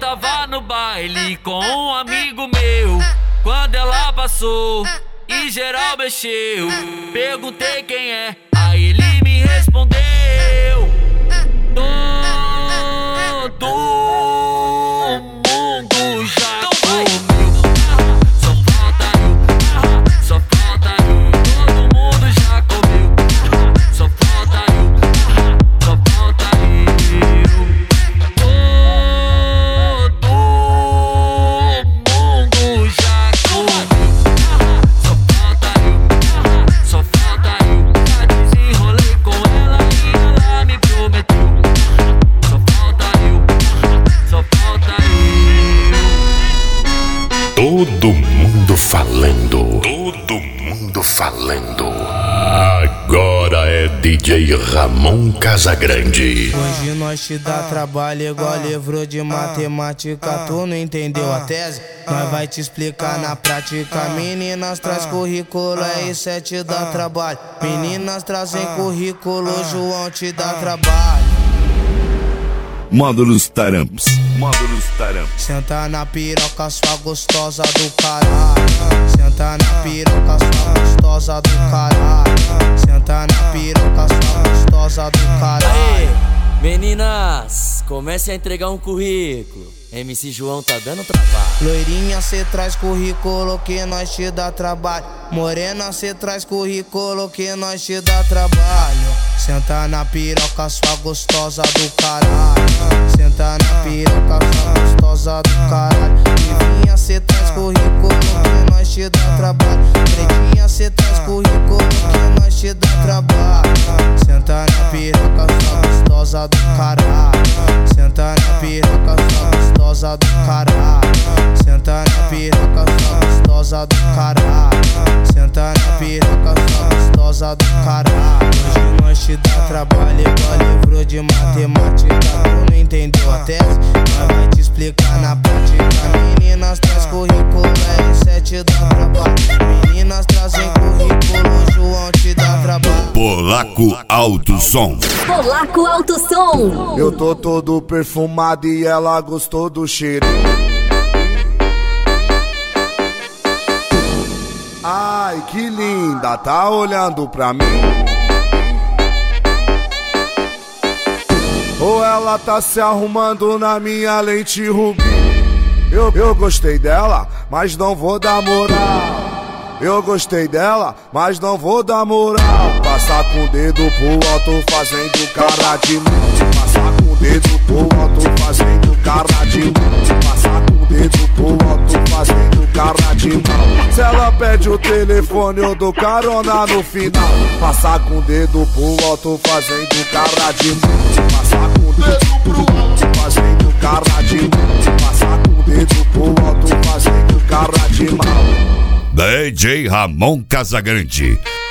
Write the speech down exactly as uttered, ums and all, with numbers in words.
tava no baile com um amigo meu. Quando ela passou e geral mexeu, perguntei quem é, aí ele me respondeu: todo mundo já comeu. Só falta eu, só falta eu. Todo mundo já comeu. Só falta eu, só falta eu. Todo mundo já comeu. Só falta eu, só falta eu. Já desenrolei com ela e ela me prometeu. Só falta eu, só falta eu. Todo mundo falando, todo mundo falando. Agora é D J Ramon Casagrande. Hoje nós te dá trabalho igual livro de matemática. Tu não entendeu a tese? Nós vai te explicar na prática. Meninas traz currículo, é isso é te dá trabalho. Meninas trazem currículo, João te dá trabalho. Módulos Taramps, Módulos Taramps. Senta na piroca, sua gostosa do caralho. Senta na piroca, sua gostosa do caralho. Senta na piroca, sua gostosa do caralho. Meninas, comece a entregar um currículo. M C João tá dando trabalho. Loirinha, cê traz currículo que nós te dá trabalho. Morena, cê traz currículo que nós te dá trabalho. Senta na piroca, sua gostosa do caralho. Senta na piroca, sua gostosa do caralho. Livinha, cê traz currículo que nós te dá trabalho. Pretinha, cê traz currículo que nós te dá trabalho. Senta na piroca, sua gostosa do caralho. Senta na piroca, sua gostosa do caralho. Senta na piroca, sua gostosa do caralho. Senta na piroca, sua gostosa do caralho. Hoje nós te dá trabalho igual livro de matemática. Tu não entendeu a tese? Nós vai te explicar na prática. Meninas traz currículo, R sete dá trabalho. Meninas trazem currículo, João te dá trabalho. Polaco Alto Som. Polaco Alto Som. Eu tô todo perfumado e ela gostou do cheiro. Ai, que linda, tá olhando pra mim? Ou ela tá se arrumando na minha lente rubi? Eu, eu gostei dela, mas não vou dar moral. Eu gostei dela, mas não vou dar moral. Passar com o dedo pro alto fazendo cara de mal. Passar com o dedo pro alto fazendo cara de mal. Passar com o dedo pro alto fazendo cara de mal. Se ela pede o telefone eu dou carona no final. Passar com o dedo pro alto fazendo cara de mal. Passar com o dedo pro alto fazendo cara de mal. Passar com o dedo pro alto fazendo cara de mal. D J Ramon Casagrande.